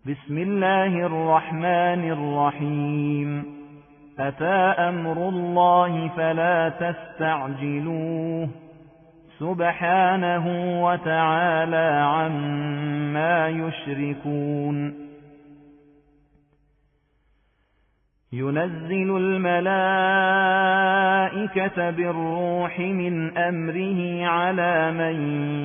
بسم الله الرحمن الرحيم أتى أمر الله فلا تستعجلوه سبحانه وتعالى عما يشركون ينزل الملائكة بالروح من أمره على من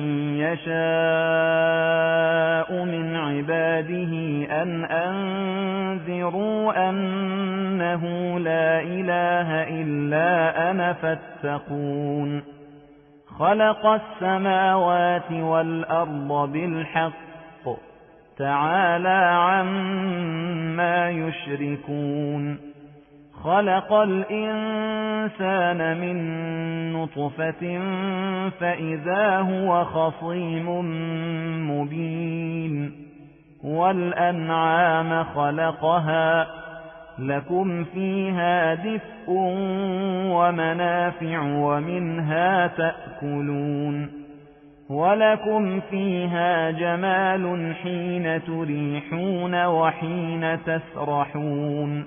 يشاء من عباده أن أنذروا أنه لا إله إلا أنا فاتقون خلق السماوات والأرض بالحق تعالى عما يشركون خلق الإنسان من نطفة فإذا هو خصيم مبين والأنعام خلقها لكم فيها دفء ومنافع ومنها تأكلون ولكم فيها جمال حين تريحون وحين تسرحون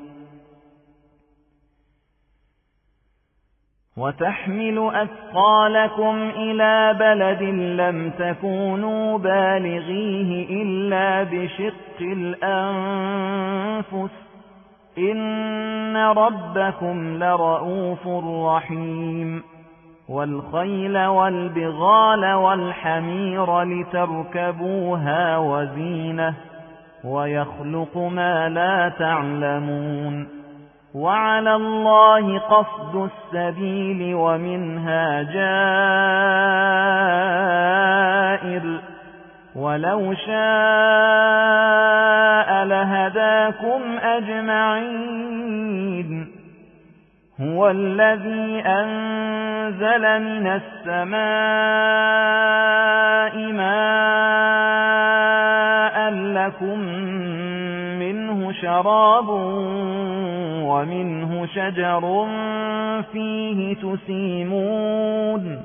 وتحمل أثقالكم إلى بلد لم تكونوا بالغيه إلا بشق الأنفس إن ربكم لرؤوف رحيم والخيل والبغال والحمير لتركبوها وزينة ويخلق ما لا تعلمون وعلى الله قصد السبيل ومنها جائر ولو شاء لهداكم أجمعين هو الذي أنزل من السماء ماء لكم منه شراب ومنه شجر فيه تسيمون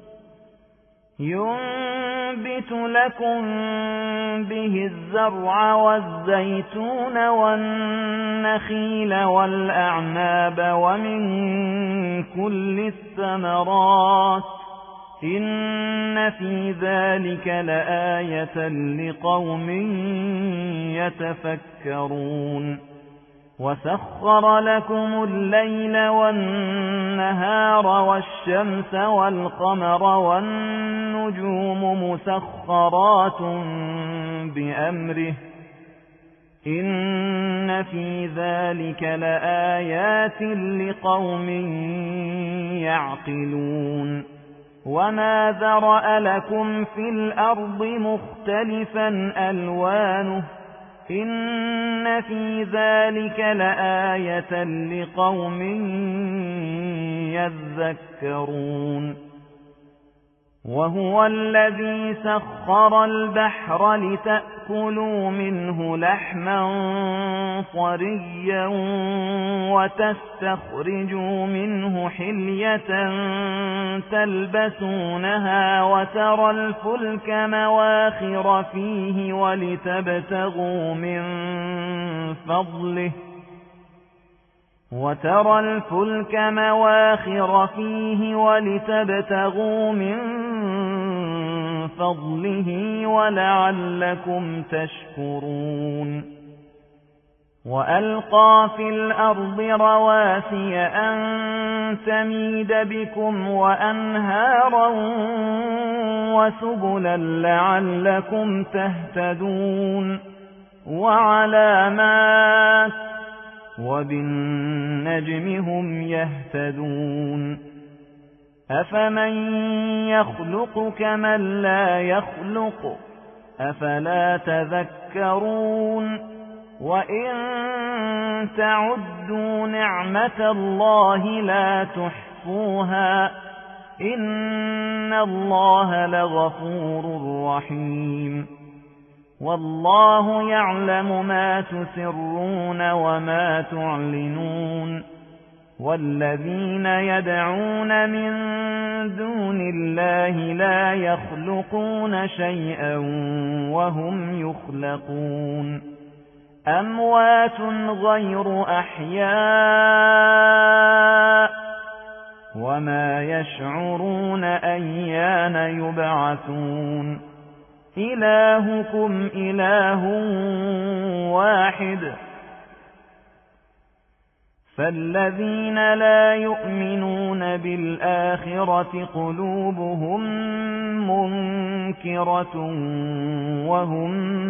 ينبت لكم به الزرع والزيتون والنخيل والأعناب ومن كل الثمرات إن في ذلك لآية لقوم يتفكرون وسخر لكم الليل والنهار والشمس والقمر والنجوم مسخرات بأمره إن في ذلك لآيات لقوم يعقلون وما ذرأ لكم في الأرض مختلفا ألوانه إن في ذلك لآية لقوم يذكرون وهو الذي سخر البحر لتأكلوا منه لحما طريا وتستخرجوا منه حلية تلبسونها وترى الفلك مواخر فيه ولتبتغوا من فضله ولعلكم تشكرون وألقى في الأرض رواسي أن تميد بكم وأنهارا وسبلا لعلكم تهتدون وعلامات وبالنجم هم يهتدون أفمن يخلق كمن لا يخلق أفلا تذكرون وإن تعدوا نعمة الله لا تحصوها إن الله لغفور رحيم والله يعلم ما تسرون وما تعلنون والذين يدعون من دون الله لا يخلقون شيئا وهم يخلقون أموات غير أحياء وما يشعرون أيان يبعثون إلهكم إله واحد فالذين لا يؤمنون بالآخرة قلوبهم منكرة وهم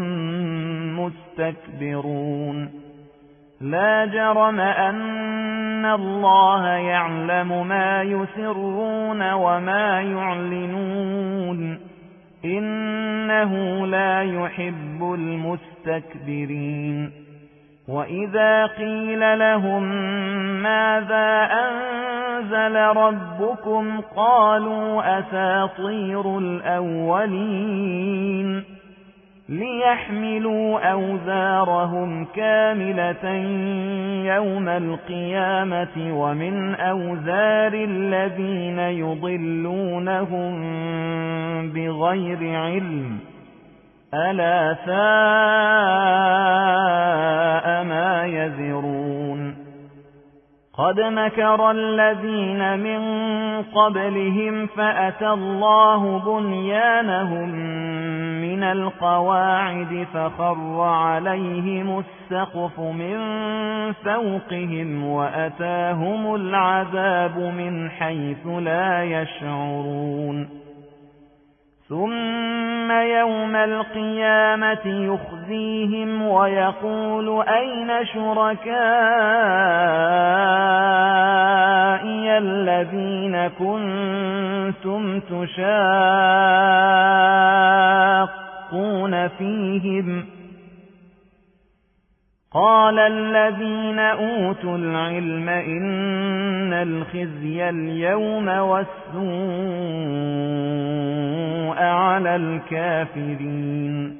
مستكبرون لا جرم أن الله يعلم ما يسرون وما يعلنون إنه لا يحب المستكبرين وإذا قيل لهم ماذا أنزل ربكم قالوا أساطير الأولين ليحملوا أوزارهم كاملة يوم القيامة ومن أوزار الذين يضلونهم بغير علم ألا ساء ما يزرون قد مكر الذين من قبلهم فأتى الله بنيانهم من القواعد فخر عليهم السقف من فوقهم وأتاهم العذاب من حيث لا يشعرون ثم يوم القيامة يخزيهم ويقول أين شركائي الذين كنتم تشاقون فيهم قال الذين أوتوا العلم إن الخزي اليوم والسوء على الكافرين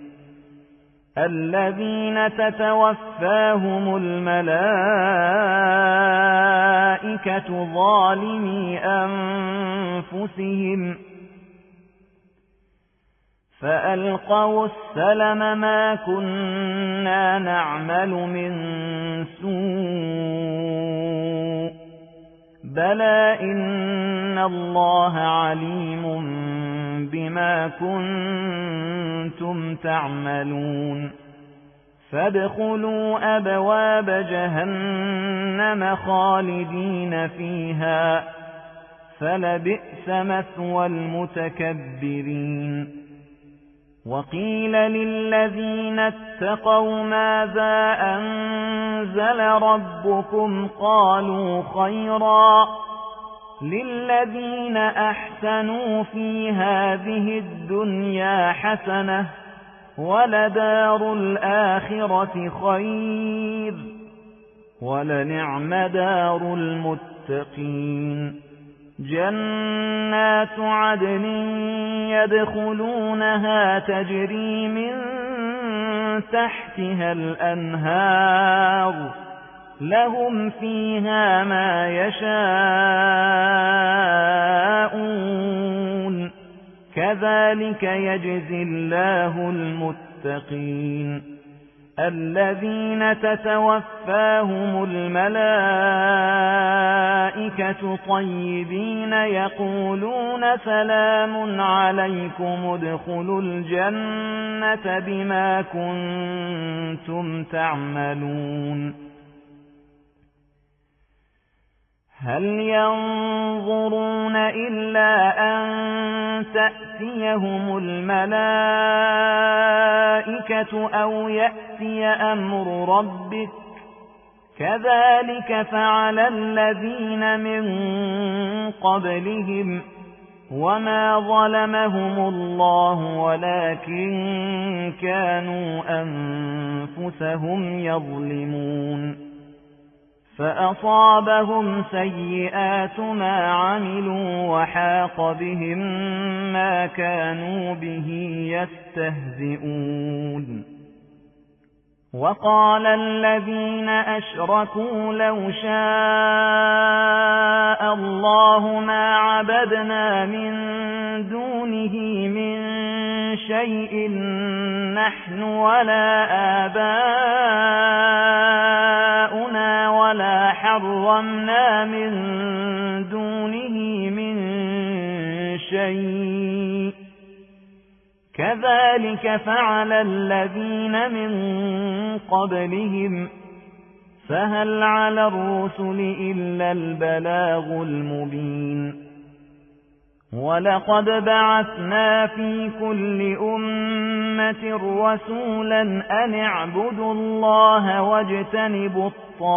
الذين تتوفاهم الملائكة ظالمي أنفسهم فألقوا السلم ما كنا نعمل من سوء بلى إن الله عليم بما كنتم تعملون فادخلوا أبواب جهنم خالدين فيها فلبئس مثوى المتكبرين وقيل للذين اتقوا ماذا أنزل ربكم قالوا خيرا للذين أحسنوا في هذه الدنيا حسنة ولدار الآخرة خير ولنعم دار المتقين جنات عدن يدخلونها تجري من تحتها الأنهار لهم فيها ما يشاءون كذلك يجزي الله المتقين الذين تتوفاهم الملائكة طيبين يقولون سلام عليكم ادخلوا الجنة بما كنتم تعملون هل ينظرون إلا أن تأتيهم الملائكة أو يأتي أمر ربك كذلك فعل الذين من قبلهم وما ظلمهم الله ولكن كانوا أنفسهم يظلمون فأصابهم سيئات ما عملوا وحاق بهم ما كانوا به يستهزئون وقال الذين أشركوا لو شاء الله ما عبدنا من دونه من شيء نحن ولا آباؤنا شيء كذلك فعل الذين من قبلهم فهل على الرسل إلا البلاغ المبين ولقد بعثنا في كل أمة رسولا أن اعبدوا الله واجتنبوا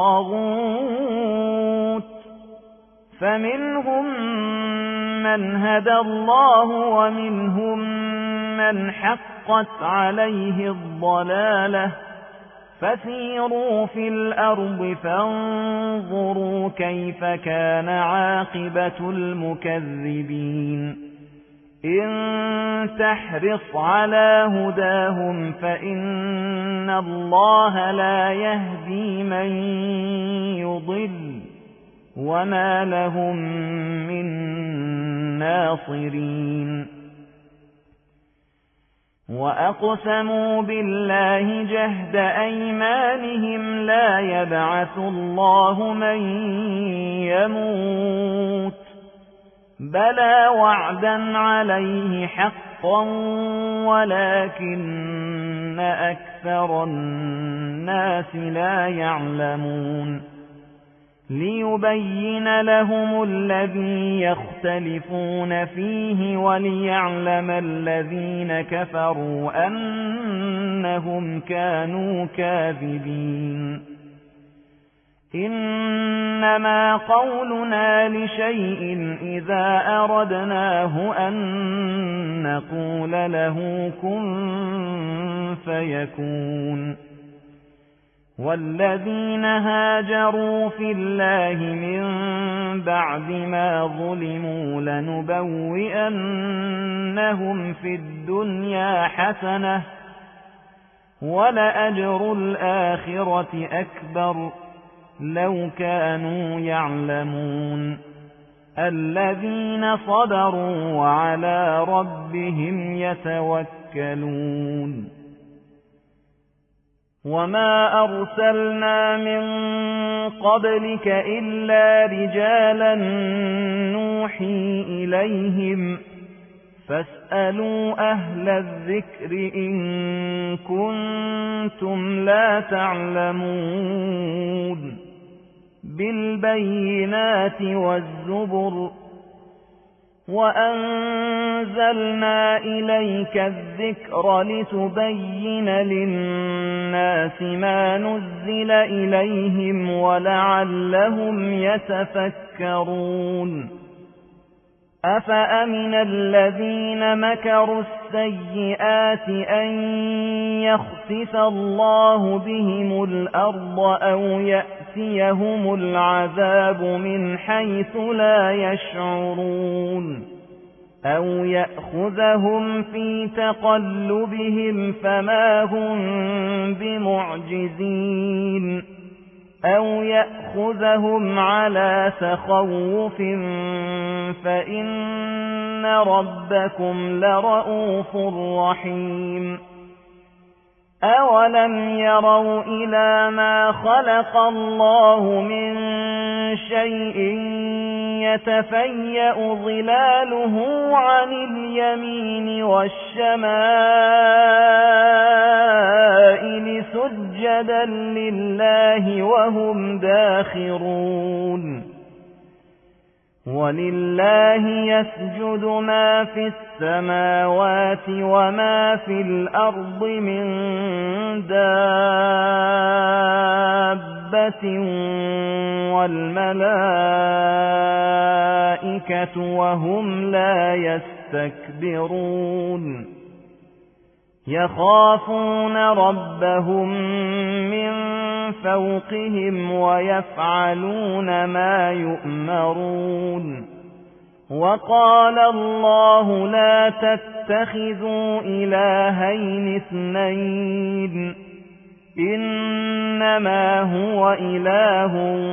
الطاغوت فمنهم من هدى الله ومنهم من حقت عليه الضلالة فسيروا في الأرض فانظروا كيف كان عاقبة المكذبين إن تحرص على هداهم فإن الله لا يهدي من يضل وما لهم من ناصرين وأقسموا بالله جهد أيمانهم لا يبعث الله من يموت بلى وعدا عليه حقا ولكن أكثر الناس لا يعلمون ليبين لهم الذي يختلفون فيه وليعلم الذين كفروا أنهم كانوا كاذبين إنما قولنا لشيء إذا أردناه أن نقول له كن فيكون والذين هاجروا في الله من بعد ما ظلموا لنبوئنهم في الدنيا حسنة ولأجر الآخرة أكبر لو كانوا يعلمون الذين صبروا وعلى ربهم يتوكلون وما أرسلنا من قبلك إلا رجالا نوحي إليهم فاسألوا أهل الذكر إن كنتم لا تعلمون بالبينات والزبر وأنزلنا إليك الذكر لتبين للناس ما نزل إليهم ولعلهم يتفكرون أفأمن الذين مكروا السيئات أن يخسف الله بهم الأرض أو يأتيهم العذاب من حيث لا يشعرون أو يأخذهم في تقلبهم فما هم بمعجزين أو يأخذهم على تخوف فإن ربكم لرؤوف رحيم أولم يروا إلى ما خلق الله من شيء يتفيأ ظلاله عن اليمين والشمائل سجدا لله وهم داخرون ولله يسجد ما في السماوات وما في الأرض من دابة والملائكة وهم لا يستكبرون يخافون ربهم من فوقهم ويفعلون ما يؤمرون وقال الله لا تتخذوا إلهين اثنين إنما هو إله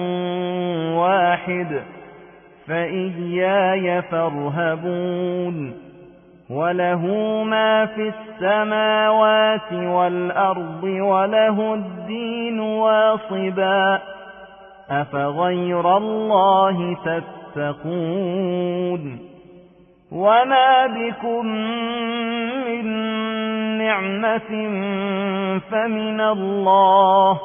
واحد فإياي فارهبون وله ما في السماوات والأرض وله الدين واصبا أفغير الله تتقون وما بكم من نعمة فمن الله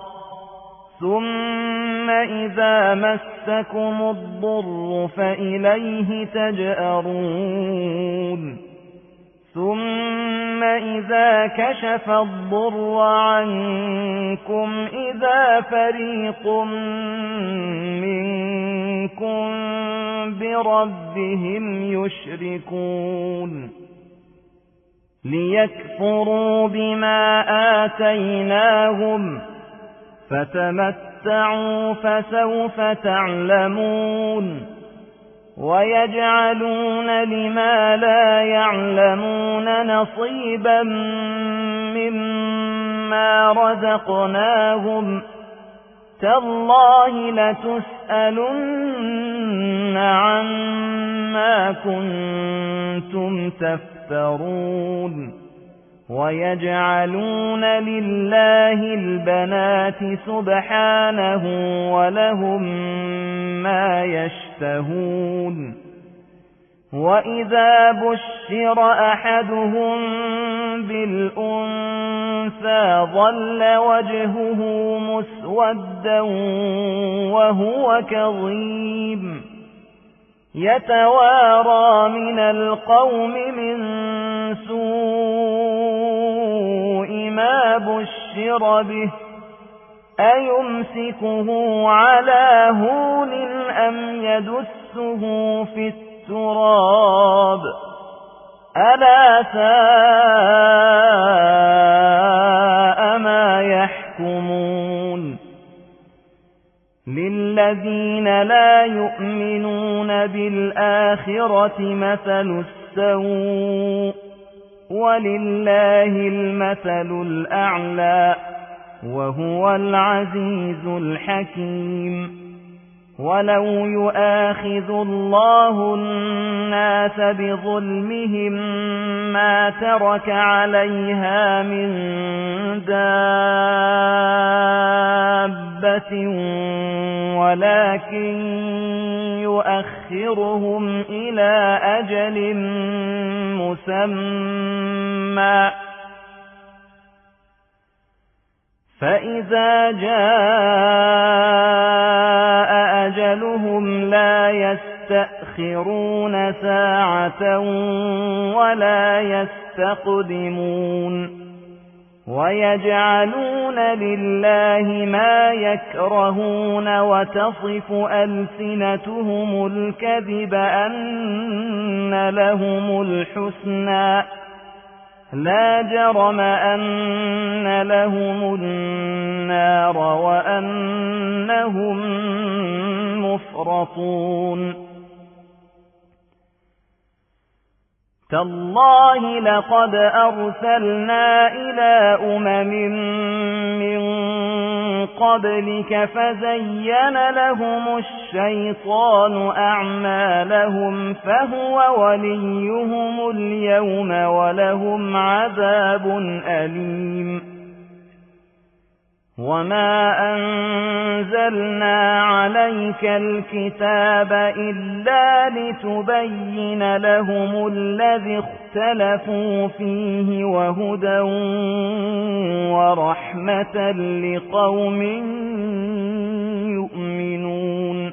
ثم إذا مسكم الضر فإليه تجأرون ثم إذا كشف الضر عنكم إذا فريق منكم بربهم يشركون ليكفروا بما آتيناهم فتمتعوا فسوف تعلمون ويجعلون لما لا يعلمون نصيبا مما رزقناهم تالله لتسألن عما كنتم تفترون ويجعلون لله البنات سبحانه ولهم ما يشتهون وإذا بشر أحدهم بالأنثى ظل وجهه مسودا وهو كظيم يتوارى من القوم من سوء ما بشر به أيمسكه على هون أم يدسه في التراب ألا ساء ما يحكمون للذين لا يؤمنون بالآخرة مثل السوء ولله المثل الأعلى وهو العزيز الحكيم ولو يؤاخذ الله الناس بظلمهم ما ترك عليها من دابة ولكن يؤخرهم إلى أجل مسمى فإذا جاء أجلهم لا يستأخرون ساعة ولا يستقدمون ويجعلون لله ما يكرهون وتصف ألسنتهم الكذب أن لهم الحسنى لا جرم أن لهم النار وأنهم مفرطون تالله لقد أرسلنا إلى من قبلك فزين لهم الشيطان أعمالهم فهو وليهم اليوم ولهم عذاب أليم وما أنزلنا عليك الكتاب إلا لتبين لهم الذي اختلفوا فيه وهدى ورحمة لقوم يؤمنون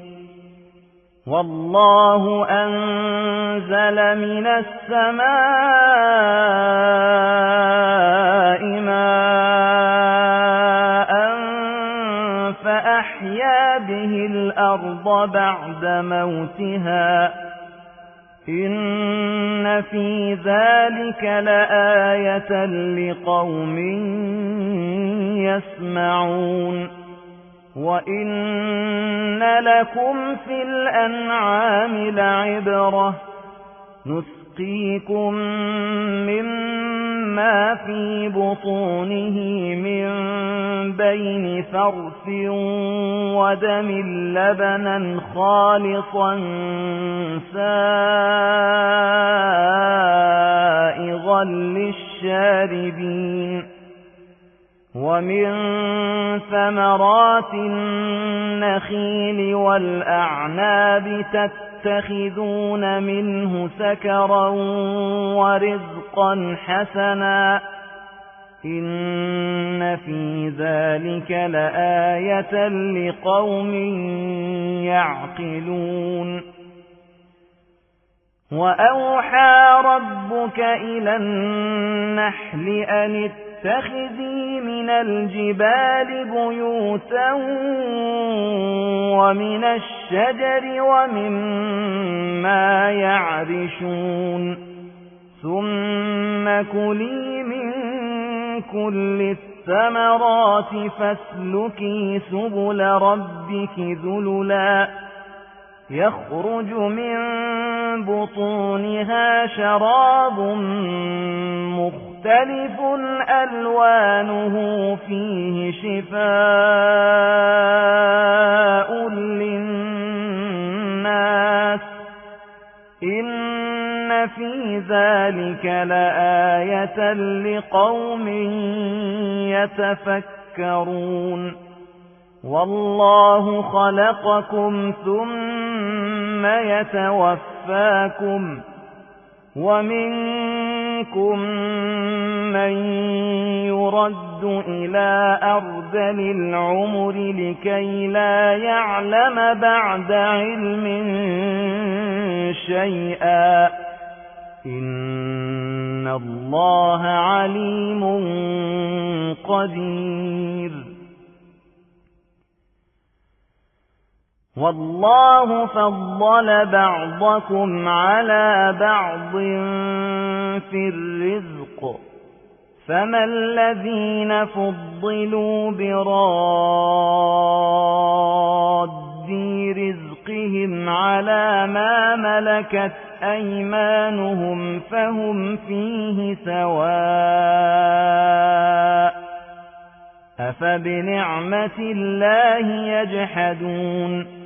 والله أنزل من السماء ماء فأحيا به الأرض بعد موتها إن في ذلك لآية لقوم يسمعون وإن لكم في الأنعام لعبرة نسقيكم مما في بطونه من بين فرث ودم لبنا خالصا سائغا للشاربين ومن ثمرات النخيل والأعناب تتخذون منه سكرا ورزقا حسنا إن في ذلك لآية لقوم يعقلون وأوحى ربك إلى النحل أن اتخذي من الجبال بيوتا ومن الشجر ومما يعرشون ثم كلي من كل الثمرات فاسلكي سبل ربك ذللا يخرج من بطونها شراب مختلف ألوانه فيه شفاء للناس إن في ذلك لآية لقوم يتفكرون والله خلقكم ثم يتوفاكم ومنكم من يرد إلى أرذل العمر لكي لا يعلم بعد علم شيئا إن الله عليم قدير والله فضل بعضكم على بعض في الرزق فما الذين فضلوا براد رزقهم على ما ملكت أيمانهم فهم فيه سواء أفبنعمة الله يجحدون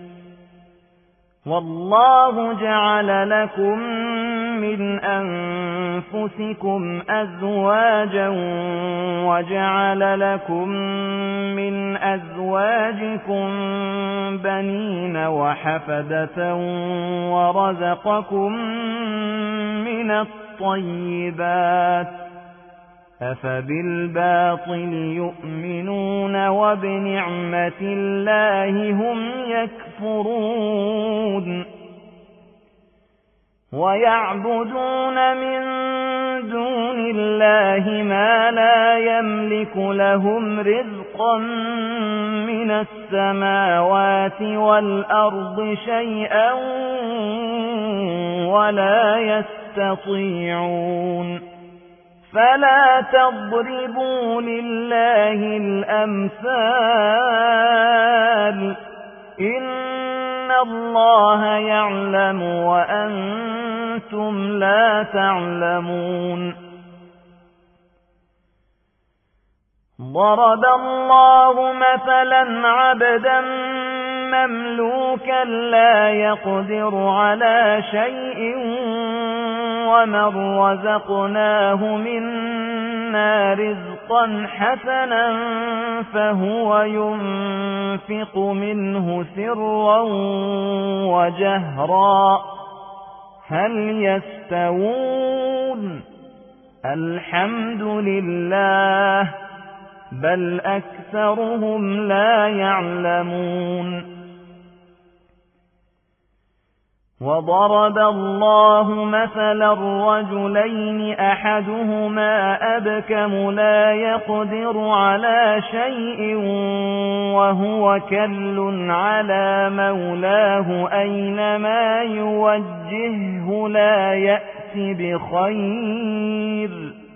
والله جعل لكم من أنفسكم أزواجا وجعل لكم من أزواجكم بنين وحفدة ورزقكم من الطيبات أفبالباطل يؤمنون وبنعمة الله هم يكفرون ويعبدون من دون الله ما لا يملك لهم رزقا من السماوات والأرض شيئا ولا يستطيعون فلا تضربوا لله الأمثال إن الله يعلم وأنتم لا تعلمون ضرب الله مثلا عبدا مملوكا لا يقدر على شيء ومن رزقناه منا رزقا حسنا فهو ينفق منه سرا وجهرا هل يستوون الحمد لله بل أكثرهم لا يعلمون وضرب الله مثلا رجلين أحدهما أبكم لا يقدر على شيء وهو كل على مولاه أينما يوجهه لا يأتي بخير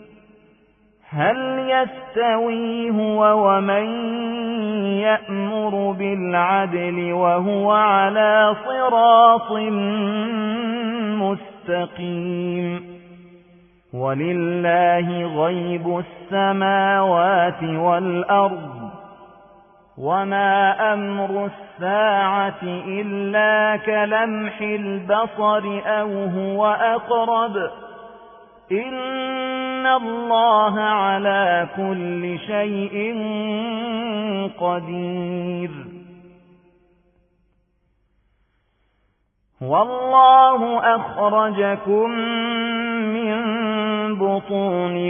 هل يستوي هو ومن يأمر بالعدل وهو على صراط مستقيم ولله غيب السماوات والأرض وما أمر الساعة إلا كلمح البصر أو هو أقرب إن الله على كل شيء قدير والله أخرجكم من بطون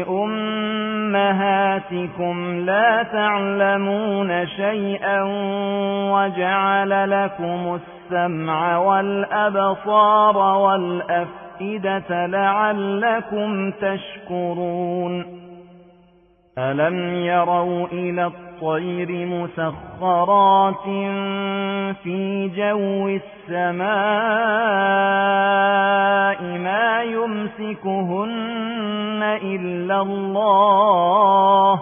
أمهاتكم لا تعلمون شيئا وجعل لكم السمع والأبصار والأفئدة لعلكم تشكرون ألم يروا إلى الطير مسخرات في جو السماء ما يمسكهن إلا الله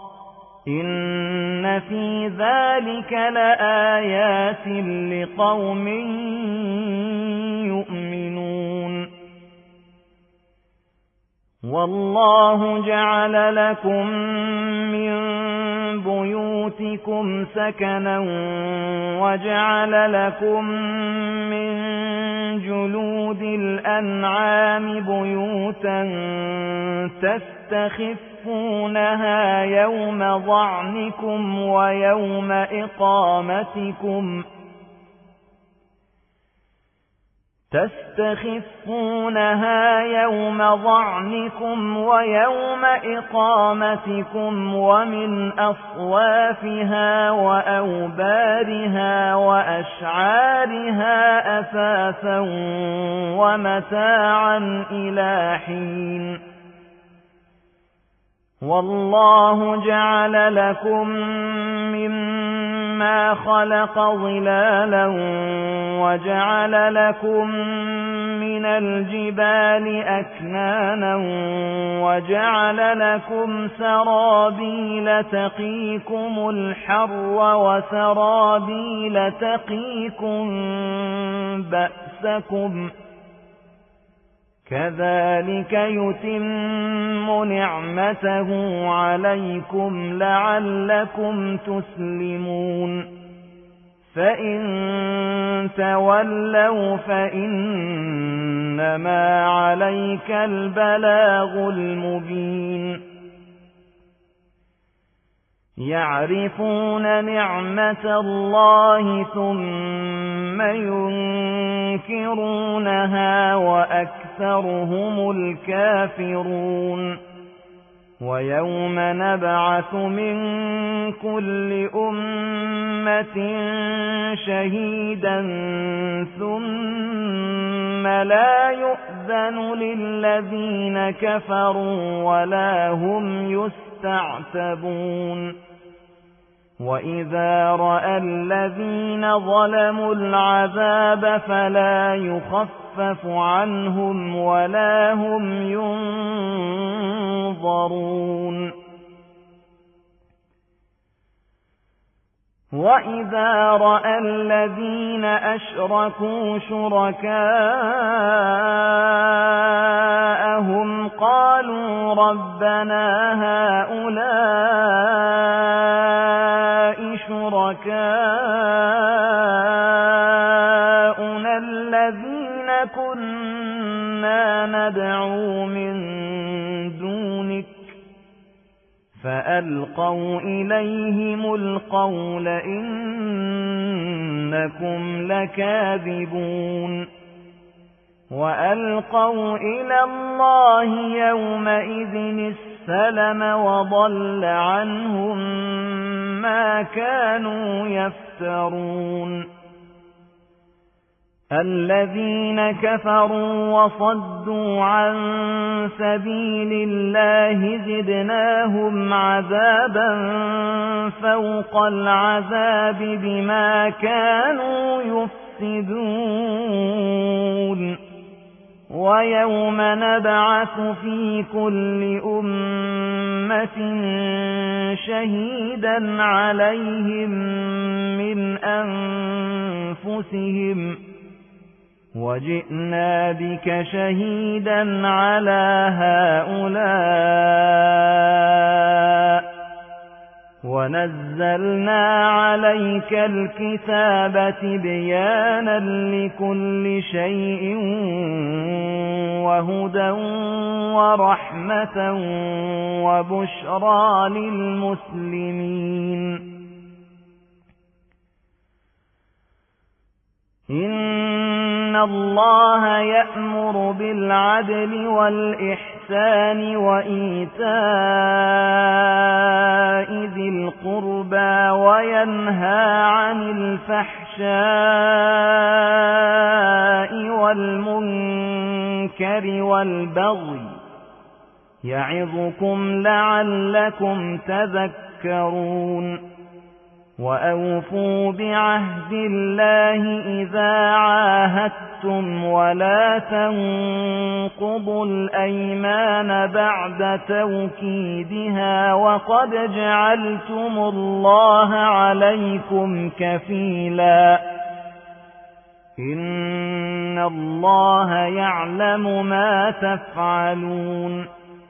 إن في ذلك لآيات لقوم يؤمنون والله جعل لكم من بيوتكم سكنا وجعل لكم من جلود الأنعام بيوتا تستخفونها يوم ظعنكم ويوم إقامتكم ويوم إقامتكم ومن أصوافها وأوبارها وأشعارها أثاثا ومتاعا إلى حين والله جعل لكم مما خلق ظلالا وجعل لكم من الجبال أكنانا وجعل لكم سرابيل تقيكم الحر وسرابيل تقيكم بأسكم كذلك يتم نعمته عليكم لعلكم تسلمون فإن تولوا فإنما عليك البلاغ المبين يعرفون نعمة الله ثم ينكرونها وأكثرهم الكافرون ويوم نبعث من كل أمة شهيدا ثم لا يؤذن للذين كفروا ولا هم يستعتبون وإذا رأى الذين ظلموا العذاب فلا يخفف عنهم ولا هم ينظرون وإذا رأى الذين أشركوا شركاءهم قالوا ربنا هؤلاء شركاؤنا الذين كنا ندعو من دونك فألقوا إليهم القول إنكم لكاذبون وألقوا إلى الله يومئذ السلم وضل عنهم ما كانوا يفترون الذين كفروا وصدوا عن سبيل الله زدناهم عذابا فوق العذاب بما كانوا يفسدون ويوم نبعث في كل أمة شهيدا عليهم من أنفسهم وجئنا بك شهيدا على هؤلاء ونزلنا عليك الكتاب تبيانا لكل شيء وهدى ورحمة وبشرى للمسلمين إن الله يأمر بالعدل والإحسان وإيتاء ذي القربى وينهى عن الفحشاء والمنكر والبغي يعظكم لعلكم تذكرون وأوفوا بعهد الله إذا عاهدتم ولا تنقضوا الأيمان بعد توكيدها وقد جعلتم الله عليكم كفيلا إن الله يعلم ما تفعلون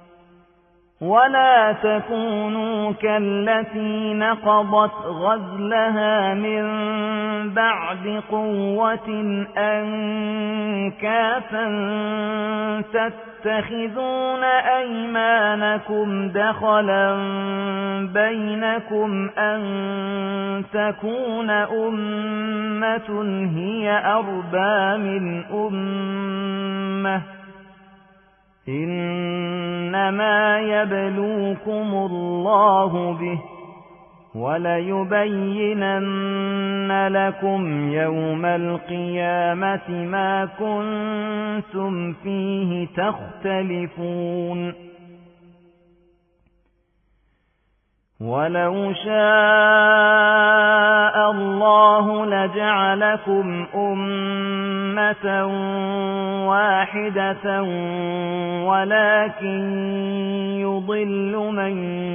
ولا تكونوا كالتي نقضت غزلها من بعد قوة أنكاثا تتخذون أيمانكم دخلا بينكم أن تكون أمة هي أربى من أمة إنما يبلوكم الله به وليبينن لكم يوم القيامة ما كنتم فيه تختلفون ولو شاء الله لجعلكم أمة واحدة ولكن يضل من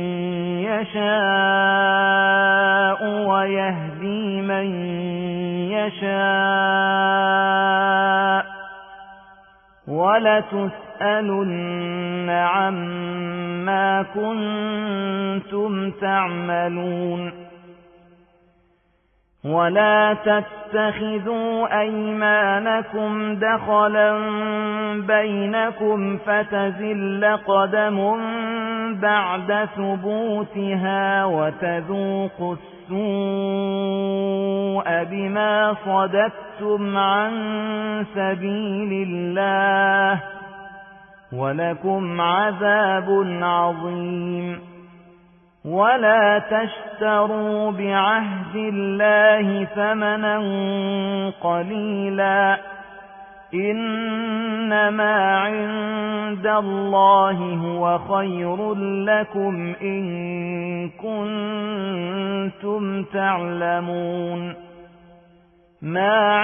يشاء ويهدي من يشاء ولتسألن عما كنتم تعملون ولا تتخذوا أيمانكم دخلا بينكم فتزل قدم بعد ثبوتها وتذوقوا السوء بما صددتم عن سبيل الله ولكم عذاب عظيم ولا تشتروا بعهد الله ثمنا قليلا إنما عند الله هو خير لكم إن كنتم تعلمون ما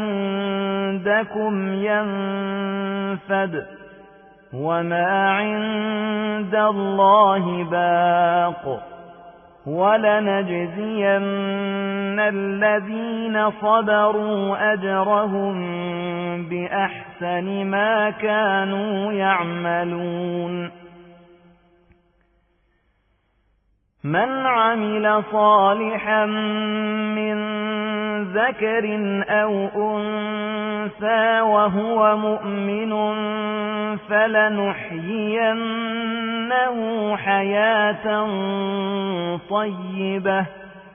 عندكم ينفد وما عند الله باق ولنجزين الذين صبروا أجرهم بأحسن ما كانوا يعملون من عمل صالحا من ذكر أو أنثى وهو مؤمن فلنحيينه حياة طيبة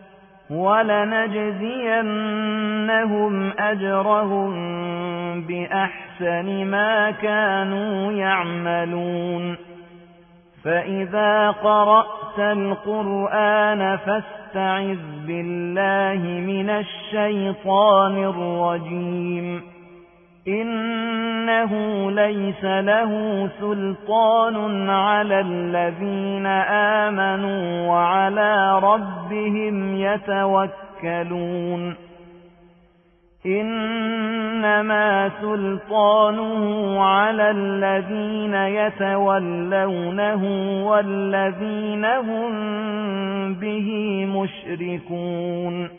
ولنجزينهم أجرهم بأحسن ما كانوا يعملون فإذا قرأت القرآن فاستعذ بالله من الشيطان الرجيم إنه ليس له سلطان على الذين آمنوا وعلى ربهم يتوكلون إنما سلطانه على الذين يتولونه والذين هم به مشركون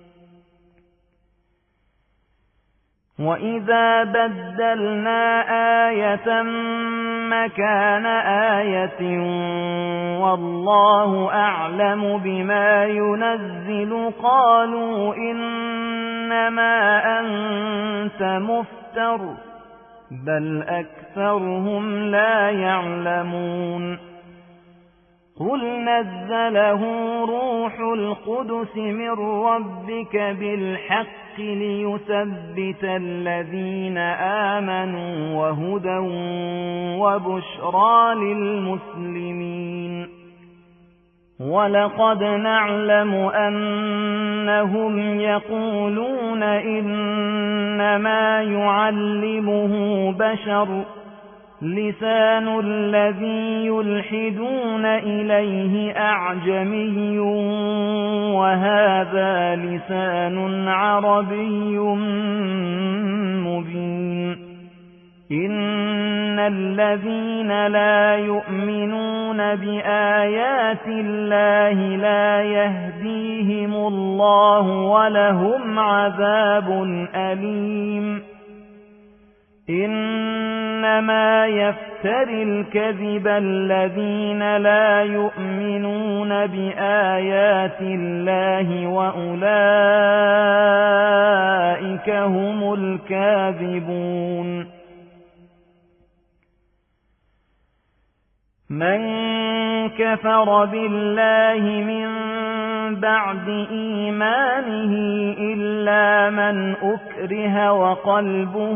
وإذا بدلنا آية مكان آية والله أعلم بما ينزل قالوا إنما أنت مفتر بل أكثرهم لا يعلمون قل نزله روح القدس من ربك بالحق ليثبت الذين آمنوا وهدى وبشرى للمسلمين ولقد نعلم أنهم يقولون إنما يعلمه بشر لسان الذي يلحدون إليه أعجمي وهذا لسان عربي مبين إن الذين لا يؤمنون بآيات الله لا يهديهم الله ولهم عذاب أليم إنما يفتري الكذب الذين لا يؤمنون بآيات الله وأولئك هم الكاذبون من كفر بالله من بعد إيمانه إلا من أكره وقلبه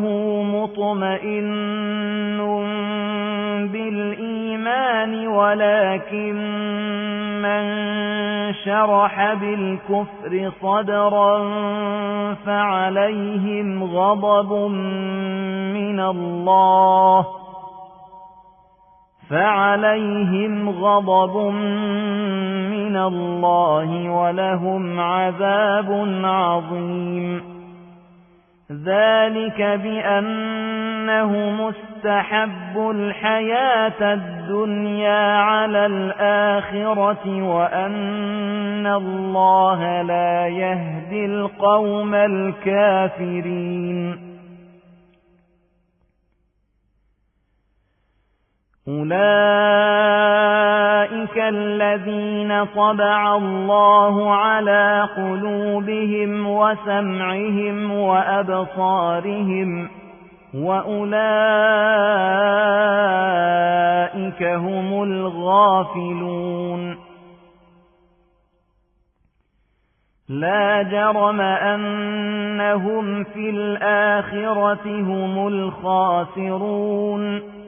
مطمئن بالإيمان ولكن من شرح بالكفر صدرا فعليهم غضب من الله ولهم عذاب عظيم ذلك بأنه مستحب الحياة الدنيا على الآخرة وأن الله لا يهدي القوم الكافرين أولئك الذين طبع الله على قلوبهم وسمعهم وأبصارهم وأولئك هم الغافلون لا جرم أنهم في الآخرة هم الخاسرون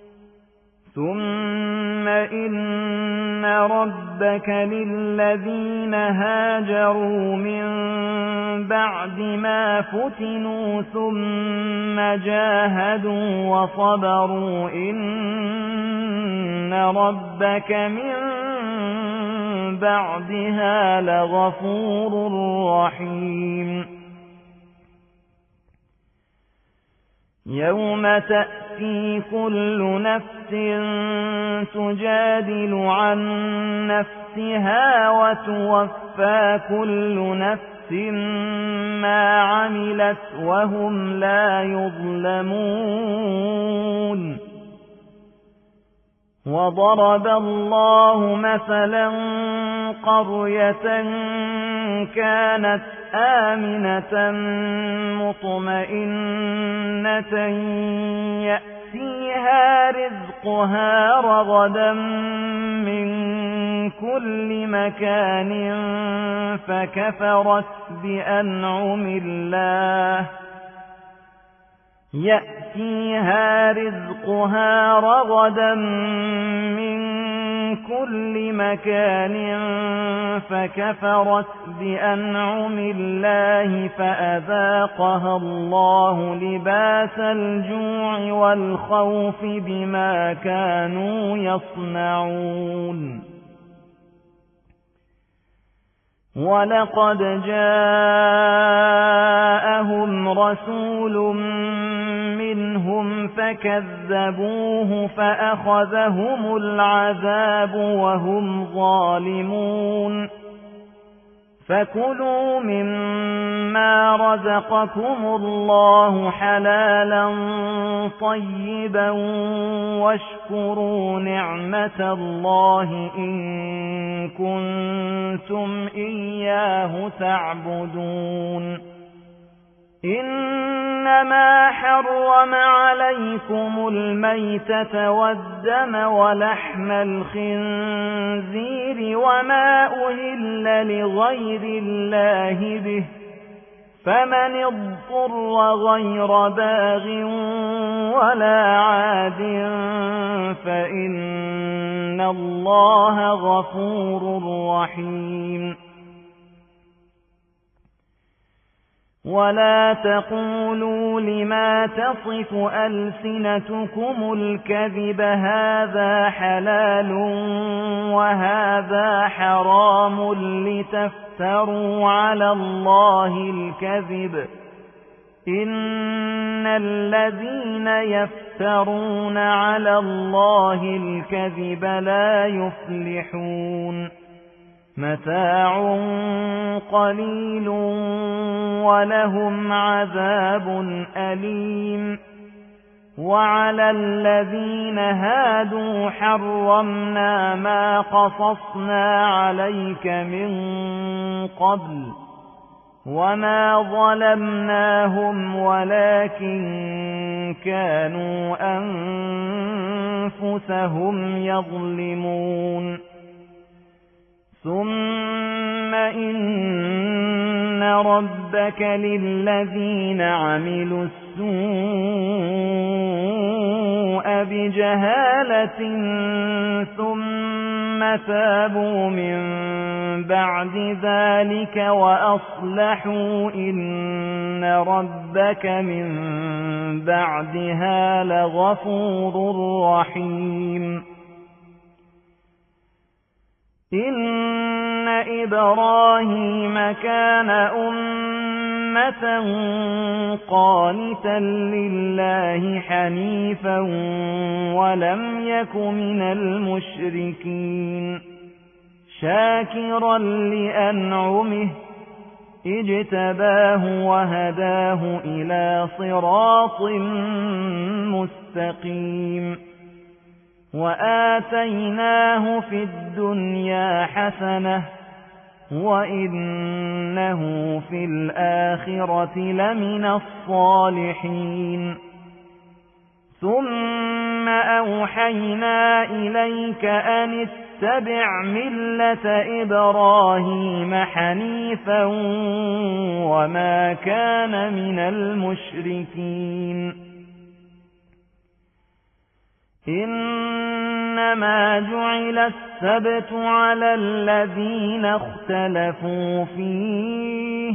ثم إن ربك للذين هاجروا من بعد ما فتنوا ثم جاهدوا وصبروا إن ربك من بعدها لغفور رحيم يوم تأتي كل نفس تجادل عن نفسها وتوفى كل نفس ما عملت وهم لا يظلمون وضرب الله مثلا قرية كانت آمنة مطمئنة يأتيها رزقها رغدا من كل مكان فكفرت بأنعم الله فأذاقها الله لباس الجوع والخوف بما كانوا يصنعون ولقد جاءهم رسول منهم فكذبوه فأخذهم العذاب وهم ظالمون فكلوا مما رزقكم الله حلالا طيبا واشكروا نعمة الله إن كنتم إياه تعبدون إنما حرم عليكم الميتة والدم ولحم الخنزير وما أهل لغير الله به فمن اضطر غير باغ ولا عاد فإن الله غفور رحيم ولا تقولوا لما تصف ألسنتكم الكذب هذا حلال وهذا حرام لتفتروا على الله الكذب إن الذين يفترون على الله الكذب لا يفلحون متاع قليل ولهم عذاب أليم وعلى الذين هادوا حرمنا ما قصصنا عليك من قبل وما ظلمناهم ولكن كانوا أنفسهم يظلمون ثم إن ربك للذين عملوا السوء بجهالة ثم تابوا من بعد ذلك وأصلحوا إن ربك من بعدها لغفور رحيم إن إبراهيم كان أمة قانتا لله حنيفا ولم يك من المشركين شاكرا لأنعمه اجتباه وهداه إلى صراط مستقيم وآتيناه في الدنيا حسنة وإنه في الآخرة لمن الصالحين ثم أوحينا إليك أن اتبع ملة إبراهيم حنيفا وما كان من المشركين إنما جعل السبت على الذين اختلفوا فيه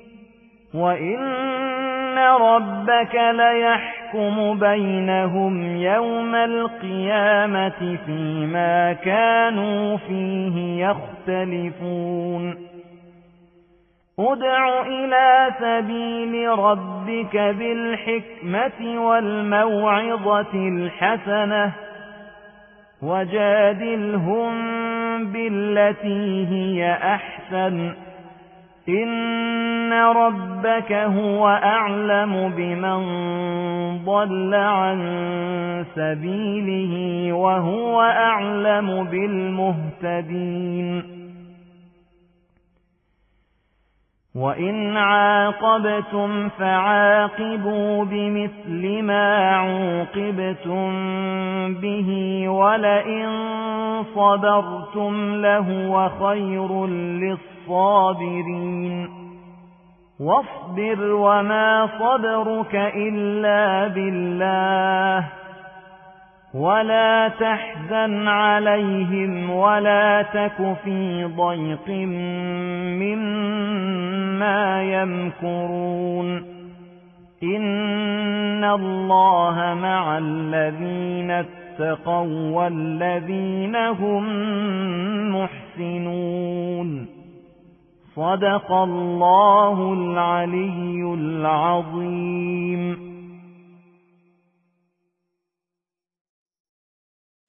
وإن ربك ليحكم بينهم يوم القيامة فيما كانوا فيه يختلفون ادع إلى سبيل ربك بالحكمة والموعظة الحسنة وجادلهم بالتي هي أحسن إن ربك هو أعلم بمن ضل عن سبيله وهو أعلم بالمهتدين وإن عاقبتم فعاقبوا بمثل ما عوقبتم به ولئن صبرتم لهو خير للصابرين واصبر وما صبرك إلا بالله ولا تحزن عليهم ولا تك في ضيق مما يمكرون إن الله مع الذين اتقوا والذين هم محسنون صدق الله العلي العظيم.